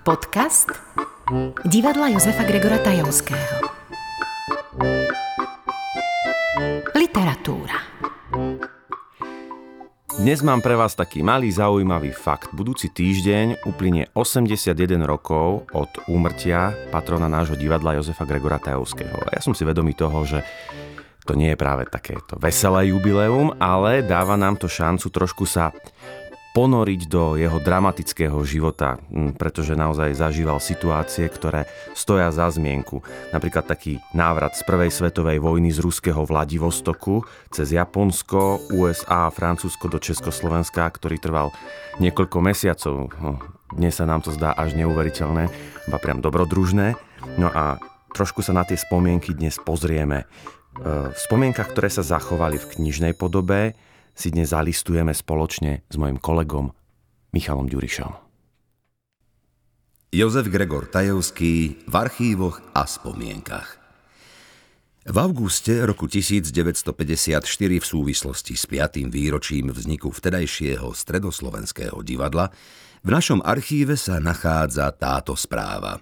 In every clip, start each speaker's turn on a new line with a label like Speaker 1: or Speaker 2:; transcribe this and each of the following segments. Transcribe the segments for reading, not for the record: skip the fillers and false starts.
Speaker 1: Podcast divadla Jozefa Gregora Tajovského. Literatúra.
Speaker 2: Dnes mám pre vás taký malý zaujímavý fakt. Budúci týždeň uplynie 81 rokov od úmrtia patrona nášho divadla Jozefa Gregora Tajovského. Ja som si vedomý toho, že to nie je práve takéto veselé jubileum, ale dáva nám to šancu trošku sa ponoriť do jeho dramatického života, pretože naozaj zažíval situácie, ktoré stoja za zmienku. Napríklad taký návrat z prvej svetovej vojny z ruského Vladivostoku cez Japonsko, USA a Francúzsko do Československa, ktorý trval niekoľko mesiacov. Dnes sa nám to zdá až neuveriteľné, iba priam dobrodružné. No a trošku sa na tie spomienky dnes pozrieme. V spomienkach, ktoré sa zachovali v knižnej podobe, si dnes zalistujeme spoločne s mojim kolegom Michalom Ďurišom.
Speaker 3: Jozef Gregor Tajovský v archívoch a spomienkach. V auguste roku 1954 v súvislosti s 5. výročím vzniku vtedajšieho Stredoslovenského divadla v našom archíve sa nachádza táto správa.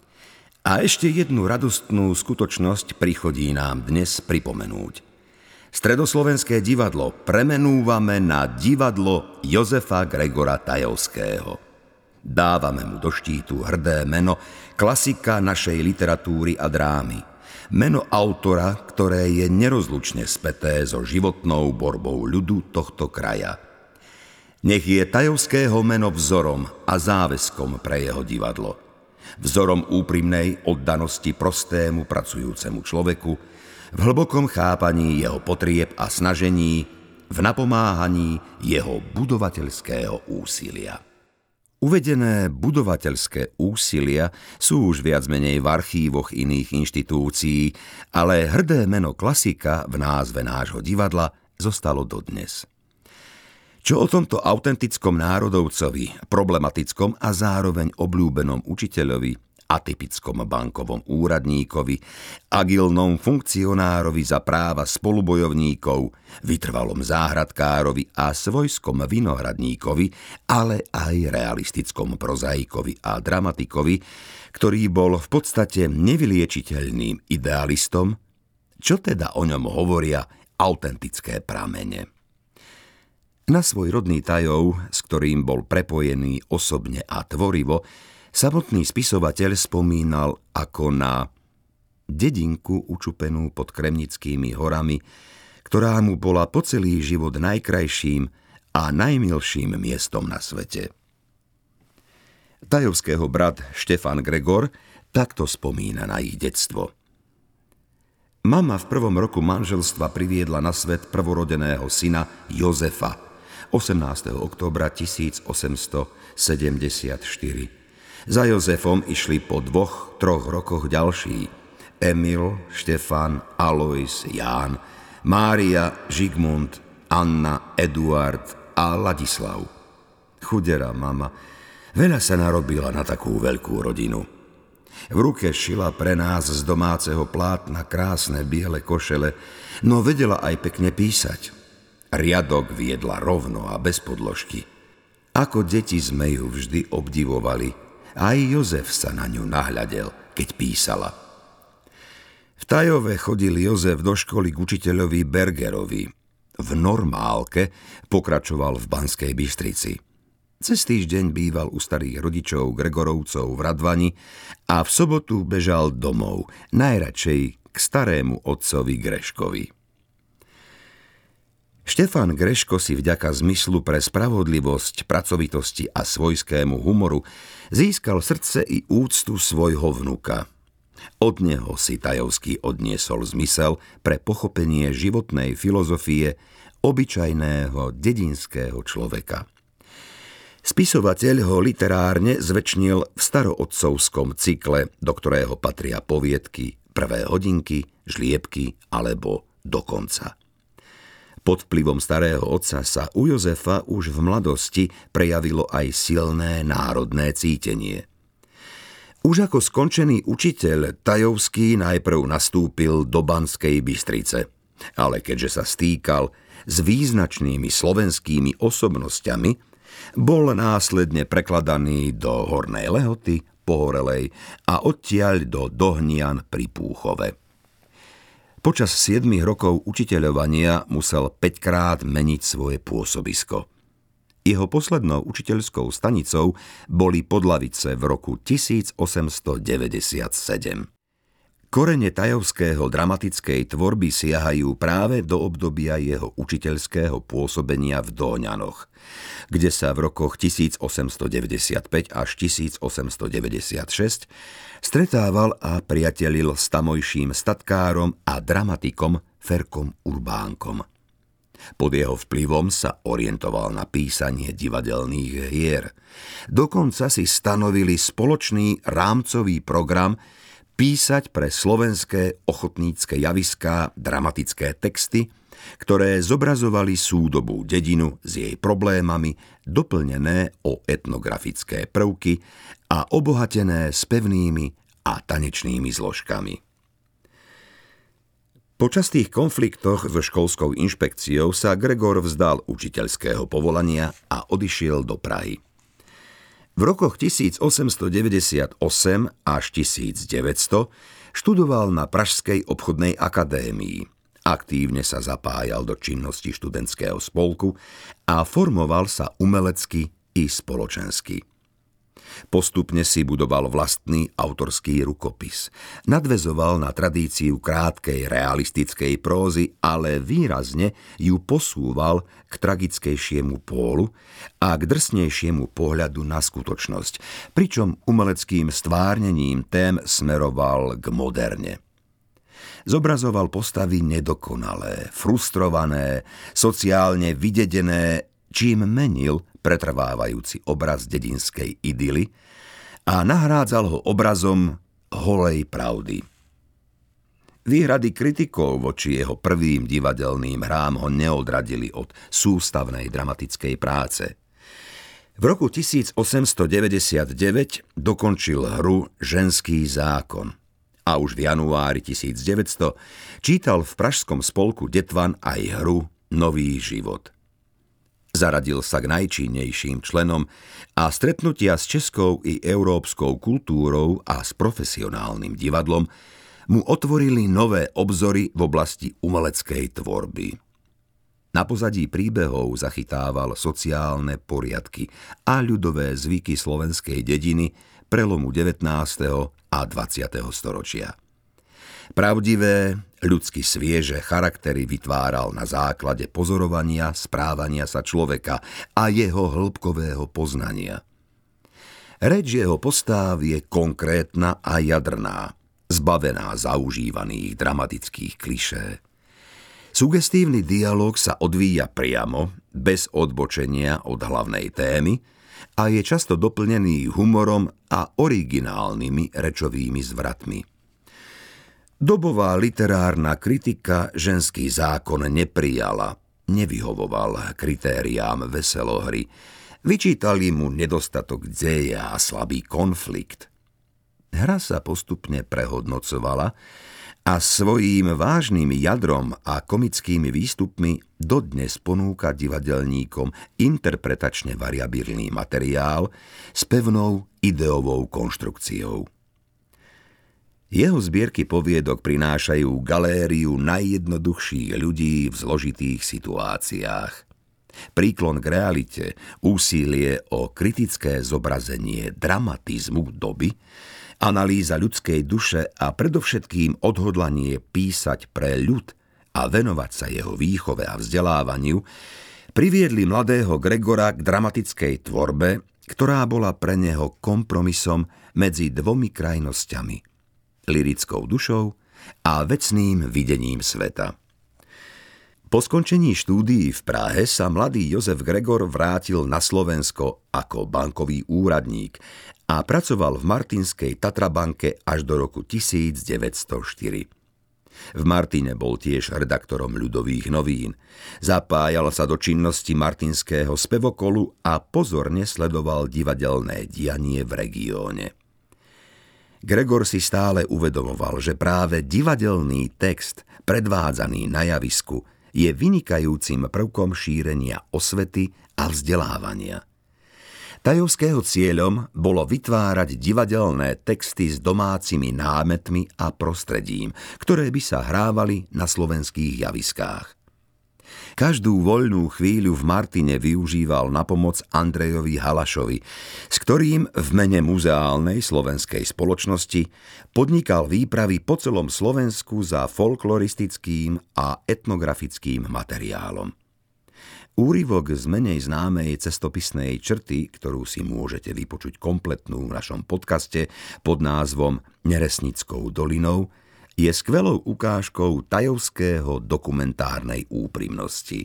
Speaker 3: A ešte jednu radostnú skutočnosť prichodí nám dnes pripomenúť. Stredoslovenské divadlo premenúvame na divadlo Jozefa Gregora Tajovského. Dávame mu do štítu hrdé meno klasika našej literatúry a drámy. Meno autora, ktoré je nerozlučne späté so životnou borbou ľudu tohto kraja. Nech je Tajovského meno vzorom a záväzkom pre jeho divadlo. Vzorom úprimnej oddanosti prostému pracujúcemu človeku, v hlbokom chápaní jeho potrieb a snažení, v napomáhaní jeho budovateľského úsilia. Uvedené budovateľské úsilia sú už viac menej v archívoch iných inštitúcií, ale hrdé meno klasika v názve nášho divadla zostalo dodnes. Čo o tomto autentickom národovcovi, problematickom a zároveň obľúbenom učiteľovi, atypickom bankovom úradníkovi, agilnom funkcionárovi za práva spolubojovníkov, vytrvalom záhradkárovi a svojskom vinohradníkovi, ale aj realistickom prozaikovi a dramatikovi, ktorý bol v podstate nevyliečiteľným idealistom, čo teda o ňom hovoria autentické pramene. Na svoj rodný Tajov, s ktorým bol prepojený osobne a tvorivo, samotný spisovateľ spomínal ako na dedinku učupenú pod Kremnickými horami, ktorá mu bola po celý život najkrajším a najmilším miestom na svete. Tajovského brat Štefan Gregor takto spomína na ich detstvo. Mama v prvom roku manželstva priviedla na svet prvorodeného syna Jozefa 18. októbra 1874. Za Jozefom išli po 2-3 rokoch ďalší. Emil, Štefan, Alojz, Ján, Mária, Žigmund, Anna, Eduard a Ladislav. Chudera mama, veľa sa narobila na takú veľkú rodinu. V ruke šila pre nás z domáceho plátna krásne biele košele, no vedela aj pekne písať. Riadok viedla rovno a bez podložky. Ako deti sme ju vždy obdivovali, aj Jozef sa na ňu nahľadel, keď písala. V Tajove chodil Jozef do školy k učiteľovi Bergerovi. V normálke pokračoval v Banskej Bystrici. Cez týždeň býval u starých rodičov Gregorovcov v Radvani a v sobotu bežal domov, najradšej k starému otcovi Greškovi. Štefan Greško si vďaka zmyslu pre spravodlivosť, pracovitosti a svojskému humoru získal srdce i úctu svojho vnuka. Od neho si Tajovský odniesol zmysel pre pochopenie životnej filozofie obyčajného dedinského človeka. Spisovateľ ho literárne zvečnil v starootcovskom cykle, do ktorého patria poviedky, Prvé hodinky, Žliebky alebo Dokonca. Pod vplyvom starého otca sa u Jozefa už v mladosti prejavilo aj silné národné cítenie. Už ako skončený učiteľ Tajovský najprv nastúpil do Banskej Bystrice, ale keďže sa stýkal s význačnými slovenskými osobnosťami, Bol následne prekladaný do Hornej Lehoty, Pohorelej a odtiaľ do Dohnian pri Púchove. Počas 7 rokov učiteľovania musel 5-krát meniť svoje pôsobisko. Jeho poslednou učiteľskou stanicou boli Podlavice v roku 1897. Korene Tajovského dramatickej tvorby siahajú práve do obdobia jeho učiteľského pôsobenia v Dohňanoch, kde sa v rokoch 1895 až 1896 stretával a priatelil s tamojším statkárom a dramatikom Ferkom Urbánkom. Pod jeho vplyvom sa orientoval na písanie divadelných hier. Dokonca si stanovili spoločný rámcový program písať pre slovenské ochotnícke javiská dramatické texty, ktoré zobrazovali súdobú dedinu s jej problémami, doplnené o etnografické prvky a obohatené spevnými a tanečnými zložkami. Po častých konfliktoch so školskou inšpekciou sa Gregor vzdal učiteľského povolania a odišiel do Prahy. V rokoch 1898 až 1900 študoval na Pražskej obchodnej akadémii. Aktívne sa zapájal do činnosti študentského spolku a formoval sa umelecky i spoločensky. Postupne si budoval vlastný autorský rukopis. Nadväzoval na tradíciu krátkej realistickej prózy, ale výrazne ju posúval k tragickejšiemu pólu a k drsnejšiemu pohľadu na skutočnosť, pričom umeleckým stvárnením tém smeroval k moderne. Zobrazoval postavy nedokonalé, frustrované, sociálne vydedené, čím menil pretrvávajúci obraz dedinskej idyly a nahrádzal ho obrazom holej pravdy. Výhrady kritikov voči jeho prvým divadelným hrám ho neodradili od sústavnej dramatickej práce. V roku 1899 dokončil hru Ženský zákon a už v januári 1900 čítal v pražskom spolku Detvan aj hru Nový život. Zaradil sa k najčinnejším členom a stretnutia s českou i európskou kultúrou a s profesionálnym divadlom mu otvorili nové obzory v oblasti umeleckej tvorby. Na pozadí príbehov zachytával sociálne poriadky a ľudové zvyky slovenskej dediny prelomu 19. a 20. storočia. Pravdivé, ľudsky svieže charaktery vytváral na základe pozorovania správania sa človeka a jeho hĺbkového poznania. Reč jeho postáv je konkrétna a jadrná, zbavená zaužívaných dramatických klišé. Sugestívny dialóg sa odvíja priamo, bez odbočenia od hlavnej témy a je často doplnený humorom a originálnymi rečovými zvratmi. Dobová literárna kritika Ženský zákon neprijala, nevyhovoval kritériám veselohry, vyčítali mu nedostatok deja a slabý konflikt. Hra sa postupne prehodnocovala a svojím vážnym jadrom a komickými výstupmi dodnes ponúka divadelníkom interpretačne variabilný materiál s pevnou ideovou konštrukciou. Jeho zbierky poviedok prinášajú galériu najjednoduchších ľudí v zložitých situáciách. Príklon k realite, úsilie o kritické zobrazenie dramatizmu doby, analýza ľudskej duše a predovšetkým odhodlanie písať pre ľud a venovať sa jeho výchove a vzdelávaniu priviedli mladého Gregora k dramatickej tvorbe, ktorá bola pre neho kompromisom medzi dvomi krajnosťami: lyrickou dušou a vecným videním sveta. Po skončení štúdií v Prahe sa mladý Jozef Gregor vrátil na Slovensko ako bankový úradník a pracoval v Martinskej Tatrabanke až do roku 1904. V Martine bol tiež redaktorom Ľudových novín. Zapájal sa do činnosti martinského spevokolu a pozorne sledoval divadelné dianie v regióne. Gregor si stále uvedomoval, že práve divadelný text, predvádzaný na javisku, je vynikajúcim prvkom šírenia osvety a vzdelávania. Tajovského cieľom bolo vytvárať divadelné texty s domácimi námetmi a prostredím, ktoré by sa hrávali na slovenských javiskách. Každú voľnú chvíľu v Martine využíval na pomoc Andrejovi Halašovi, s ktorým v mene muzeálnej slovenskej spoločnosti podnikal výpravy po celom Slovensku za folkloristickým a etnografickým materiálom. Úryvok z menej známej cestopisnej črty, ktorú si môžete vypočuť kompletnú v našom podcaste pod názvom Neresnickou dolinou, je skvelou ukážkou tajovského dokumentárnej úprimnosti.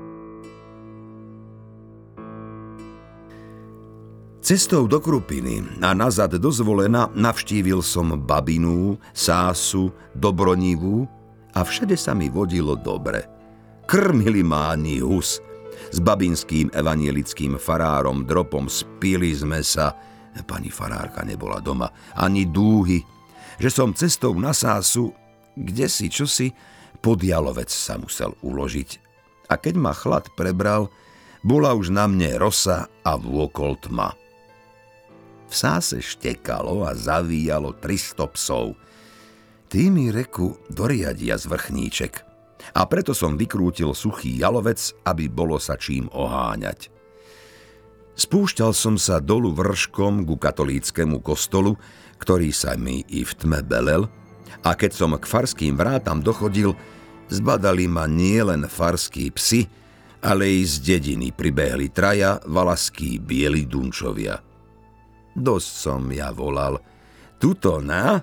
Speaker 3: Cestou do Krupiny a nazad do Zvolena navštívil som Babinu, Sásu, Dobronivu a všade sa mi vodilo dobre. Krmili ma ani hus. S babinským evanielickým farárom Dropom spili sme sa, pani farárka nebola doma, ani dúhy, že som cestou na Sásu, kdesi čosi, pod jalovec sa musel uložiť. A keď ma chlad prebral, bola už na mne rosa a vôkol tma. V Sáse štekalo a zavíjalo 300 psov. Tí mi reku doriadia zvrchníček. A preto som vykrútil suchý jalovec, aby bolo sa čím oháňať. Spúšťal som sa dolu vrškom ku katolíckemu kostolu, ktorý sa mi i v tme belel, a keď som k farským vrátam dochodil, zbadali ma nielen farskí psi, ale i z dediny pribehli traja valaskí bieli dunčovia. Dosť som ja volal, tuto na,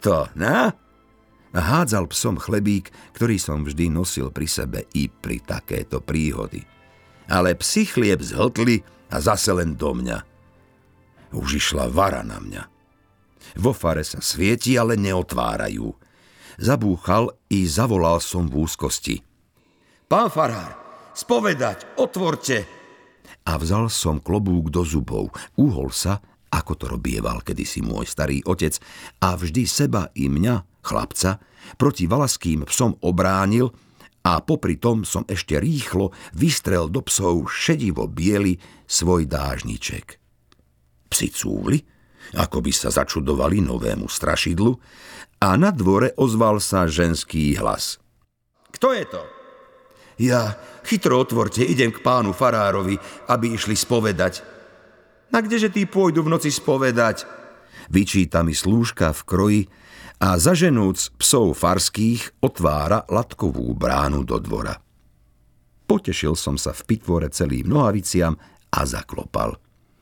Speaker 3: a hádzal psom chlebík, ktorý som vždy nosil pri sebe i pri takéto príhody. Ale psi chlieb zhltli a zase len do mňa. Už išla vara na mňa. Vo fare sa svieti, ale neotvárajú. Zabúchal i zavolal som v úzkosti. Pán farár, spovedať, otvorte! A vzal som klobúk do zubov, uhol sa, ako to robieval kedysi môj starý otec, a vždy seba i mňa, chlapca, proti valaským psom obránil a popri tom som ešte rýchlo vystrel do psov šedivo biely svoj dážniček. Psi cúvli, ako by sa začudovali novému strašidlu, a na dvore ozval sa ženský hlas. Kto je to? Ja, chytro otvorte, idem k pánu farárovi, aby išli spovedať. A kdeže tí pôjdu v noci spovedať? Vyčíta mi slúžka v kroji a zaženúc psov farských otvára latkovú bránu do dvora. Potešil som sa v pitvore celým nohaviciam a zaklopal.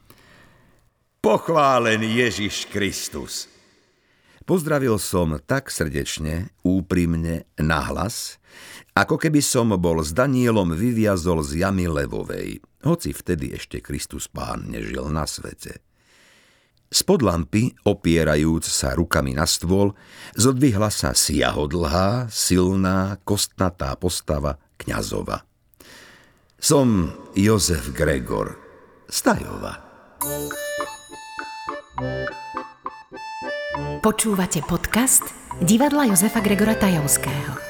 Speaker 3: Pochválený Ježiš Kristus. Pozdravil som tak srdečne, úprimne, nahlas, ako keby som bol s Danielom vyviazol z jamy levovej, hoci vtedy ešte Kristus Pán nežil na svete. Spod lampy, opierajúc sa rukami na stôl, zodvihla sa siahodlhá, silná, kostnatá postava kňazova. Som Jozef Gregor z Tajova.
Speaker 1: Počúvate podcast Divadla Jozefa Gregora Tajovského.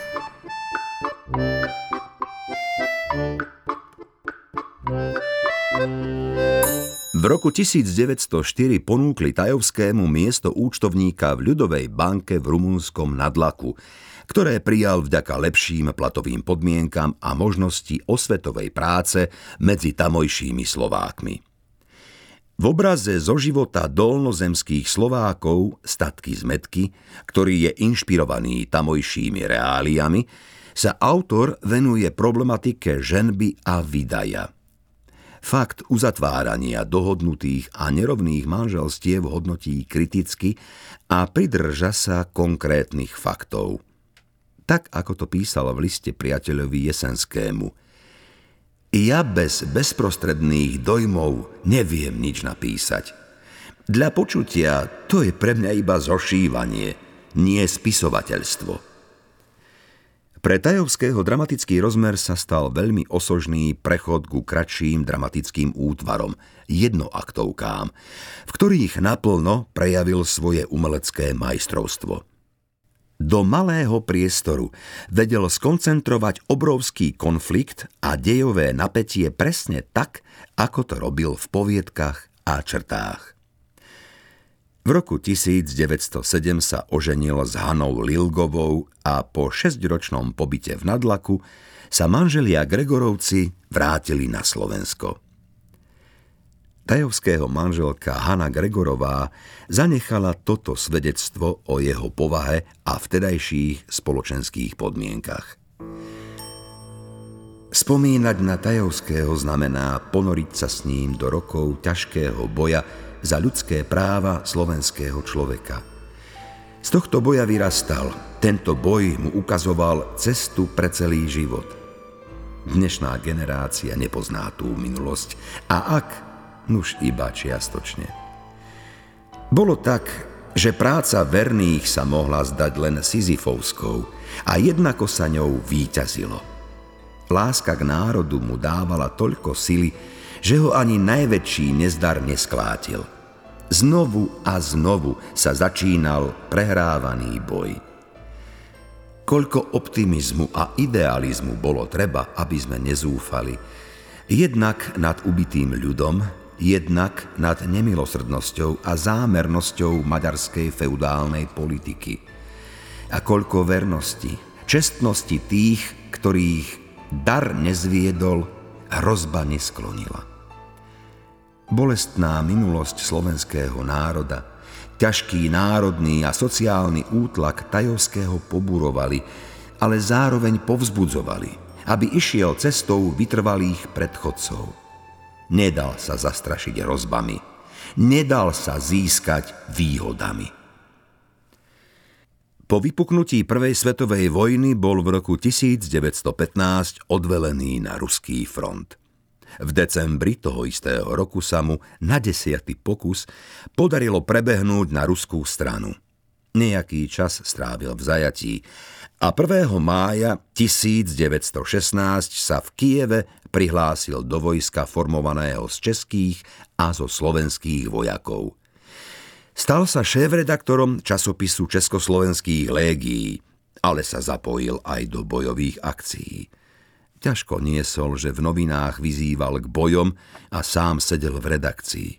Speaker 3: V roku 1904 ponúkli Tajovskému miesto účtovníka v ľudovej banke v rumunskom Nadlaku, ktoré prijal vďaka lepším platovým podmienkam a možnosti osvetovej práce medzi tamojšími Slovákmi. V obraze zo života dolnozemských Slovákov Statky z Metky, ktorý je inšpirovaný tamojšími reáliami, sa autor venuje problematike ženby a vydaja. Fakt uzatvárania dohodnutých a nerovných manželstiev hodnotí kriticky a pridrža sa konkrétnych faktov. Tak, ako to písal v liste priateľovi Jesenskému. Ja bez bezprostredných dojmov neviem nič napísať. Dla počutia to je pre mňa iba zošívanie, nie spisovateľstvo. Pre Tajovského dramatický rozmer sa stal veľmi osožný prechod ku kratším dramatickým útvarom, jednoaktovkám, v ktorých naplno prejavil svoje umelecké majstrovstvo. Do malého priestoru vedel skoncentrovať obrovský konflikt a dejové napätie presne tak, ako to robil v poviedkach a črtách. V roku 1907 sa oženil s Hanou Lilgovou a po 6-ročnom pobyte v Nadlaku sa manželia Gregorovci vrátili na Slovensko. Tajovského manželka Hana Gregorová zanechala toto svedectvo o jeho povahe a vtedajších spoločenských podmienkach. Spomínať na Tajovského znamená ponoriť sa s ním do rokov ťažkého boja za ľudské práva slovenského človeka. Z tohto boja vyrastal. Tento boj mu ukazoval cestu pre celý život. Dnešná generácia nepozná tú minulosť. A ak, nuž iba čiastočne. Bolo tak, že práca verných sa mohla zdať len Sisyfovskou a jednako sa ňou víťazilo. Láska k národu mu dávala toľko sily, že ho ani najväčší nezdar nesklátil. Znovu a znovu sa začínal prehrávaný boj. Koľko optimizmu a idealizmu bolo treba, aby sme nezúfali. Jednak nad ubitým ľudom, jednak nad nemilosrdnosťou a zámernosťou maďarskej feudálnej politiky. A koľko vernosti, čestnosti tých, ktorých dar nezviedol, hrozba nesklonila. Bolestná minulosť slovenského národa, ťažký národný a sociálny útlak Tajovského poburovali, ale zároveň povzbudzovali, aby išiel cestou vytrvalých predchodcov. Nedal sa zastrašiť hrozbami, nedal sa získať výhodami. Po vypuknutí Prvej svetovej vojny bol v roku 1915 odvelený na ruský front. V decembri toho istého roku sa mu na 10. pokus podarilo prebehnúť na ruskú stranu. Nejaký čas strávil v zajatí a 1. mája 1916 sa v Kieve prihlásil do vojska formovaného z českých a zo slovenských vojakov. Stal sa šéfredaktorom časopisu Československých légií, ale sa zapojil aj do bojových akcií. Ťažko niesol, že v novinách vyzýval k bojom a sám sedel v redakcii.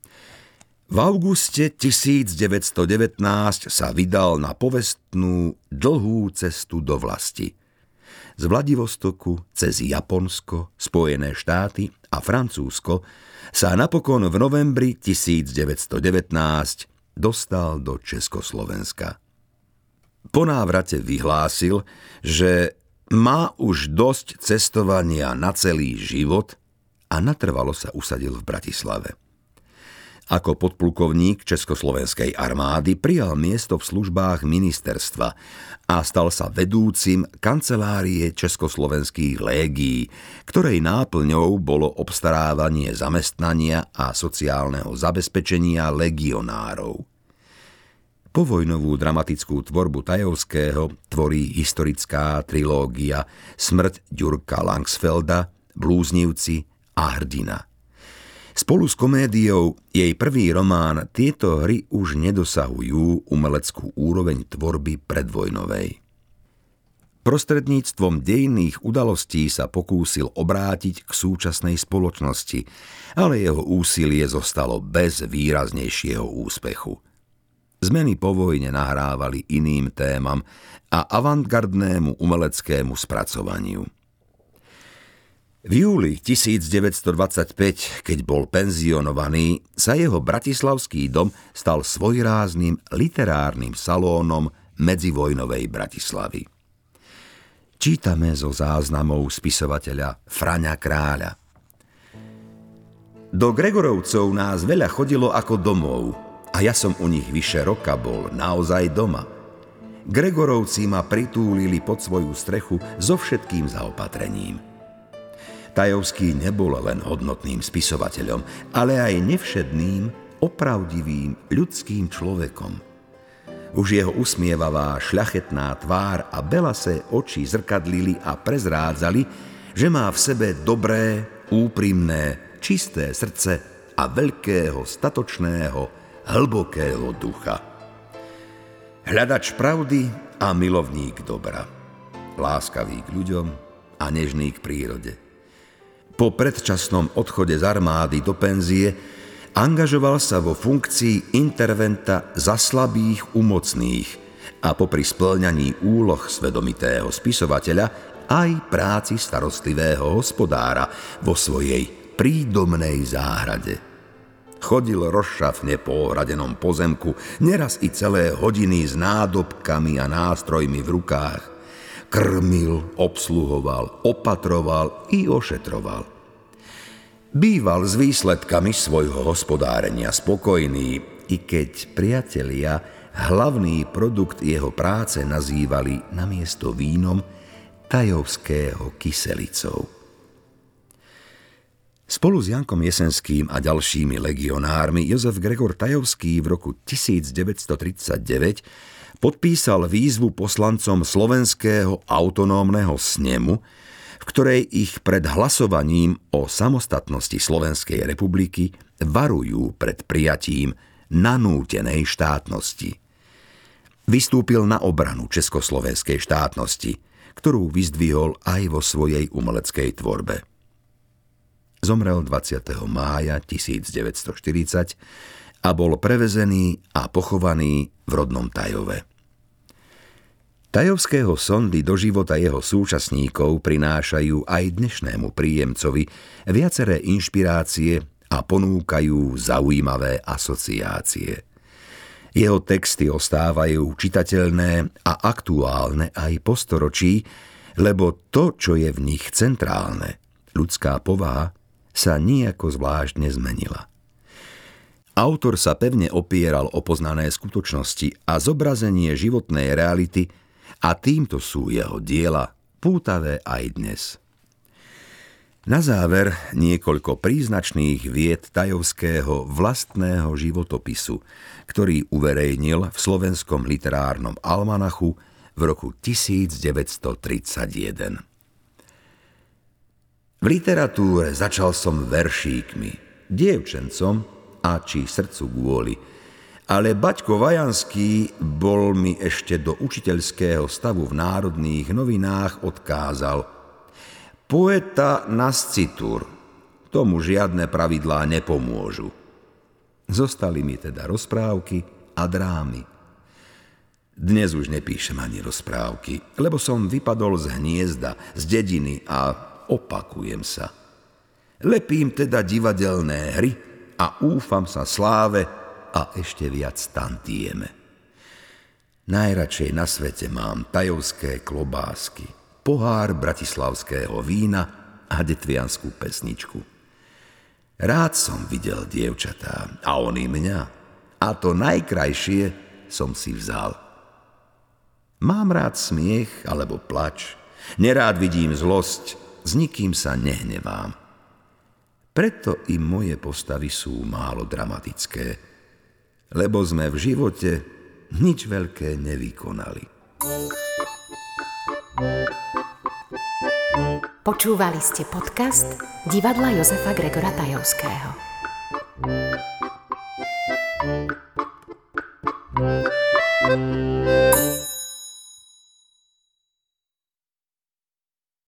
Speaker 3: V auguste 1919 sa vydal na povestnú dlhú cestu do vlasti. Z Vladivostoku cez Japonsko, Spojené štáty a Francúzsko sa napokon v novembri 1919 dostal do Československa. Po návrate vyhlásil, že má už dosť cestovania na celý život a natrvalo sa usadil v Bratislave. Ako podplukovník Československej armády prijal miesto v službách ministerstva a stal sa vedúcim kancelárie Československých légií, ktorej náplňou bolo obstarávanie zamestnania a sociálneho zabezpečenia legionárov. Povojnovú dramatickú tvorbu Tajovského tvorí historická trilógia Smrť Ďurka Langsfelda, Blúznivci a Hrdina. Spolu s komédiou jej prvý román tieto hry už nedosahujú umeleckú úroveň tvorby predvojnovej. Prostredníctvom dejinných udalostí sa pokúsil obrátiť k súčasnej spoločnosti, ale jeho úsilie zostalo bez výraznejšieho úspechu. Zmeny po vojne nahrávali iným témam a avantgardnému umeleckému spracovaniu. V júli 1925, keď bol penzionovaný, sa jeho bratislavský dom stal svojrázným literárnym salónom medzivojnovej Bratislavy. Čítame zo záznamov spisovateľa Fraňa Kráľa. Do Gregorovcov nás veľa chodilo ako domov a ja som u nich vyše roka bol naozaj doma. Gregorovci ma pritúlili pod svoju strechu so všetkým zaopatrením. Tajovský nebol len hodnotným spisovateľom, ale aj nevšedným, opravdivým ľudským človekom. Už jeho usmievavá, šľachetná tvár a belasé oči zrkadlili a prezrádzali, že má v sebe dobré, úprimné, čisté srdce a veľkého, statočného, hlbokého ducha. Hľadač pravdy a milovník dobra. Láskavý k ľuďom a nežný k prírode. Po predčasnom odchode z armády do penzie Angažoval sa vo funkcii interventa za slabých umocných a popri spĺňaní úloh svedomitého spisovateľa aj práci starostlivého hospodára vo svojej prídomnej záhrade. Chodil rozšafne po ohradenom pozemku, neraz i celé hodiny s nádobkami a nástrojmi v rukách. Krmil, obsluhoval, opatroval i ošetroval. Býval s výsledkami svojho hospodárenia spokojný, i keď priatelia hlavný produkt jeho práce nazývali namiesto vínom Tajovského kyselicou. Spolu s Jankom Jesenským a ďalšími legionármi Jozef Gregor Tajovský v roku 1939 podpísal výzvu poslancom Slovenského autonómneho snemu, v ktorej ich pred hlasovaním o samostatnosti Slovenskej republiky varujú pred prijatím nanútenej štátnosti. Vystúpil na obranu československej štátnosti, ktorú vyzdvihol aj vo svojej umeleckej tvorbe. Zomrel 20. mája 1940 a bol prevezený a pochovaný v rodnom Tajove. Tajovského sondy do života jeho súčasníkov prinášajú aj dnešnému príjemcovi viaceré inšpirácie a ponúkajú zaujímavé asociácie. Jeho texty ostávajú čitateľné a aktuálne aj po storočí, lebo to, čo je v nich centrálne, ľudská povaha, sa nijako zvlášť nezmenila. Autor sa pevne opieral o poznané skutočnosti a zobrazenie životnej reality a týmto sú jeho diela pútavé aj dnes. Na záver niekoľko príznačných vied Tajovského vlastného životopisu, ktorý uverejnil v Slovenskom literárnom almanachu v roku 1931. V literatúre začal som veršíkmi, dievčencom a či srdcu kvôli, ale Baťko Vajanský bol mi ešte do učiteľského stavu v Národných novinách odkázal: poeta nascitur, tomu žiadne pravidlá nepomôžu. Zostali mi teda rozprávky a drámy. Dnes už nepíšem ani rozprávky, lebo som vypadol z hniezda, z dediny a opakujem sa. Lepím teda divadelné hry a úfam sa sláve a ešte viac tantieme. Najradšej na svete mám tajovské klobásky, pohár bratislavského vína a detvianskú pesničku. Rád som videl dievčatá a oni mňa, a to najkrajšie som si vzal. Mám rád smiech alebo plač, nerád vidím zlosť, s nikým sa nehnevám. Preto i moje postavy sú málo dramatické, lebo sme v živote nič veľké nevykonali.
Speaker 1: Počúvali ste podcast Divadla Jozefa Gregora Tajovského.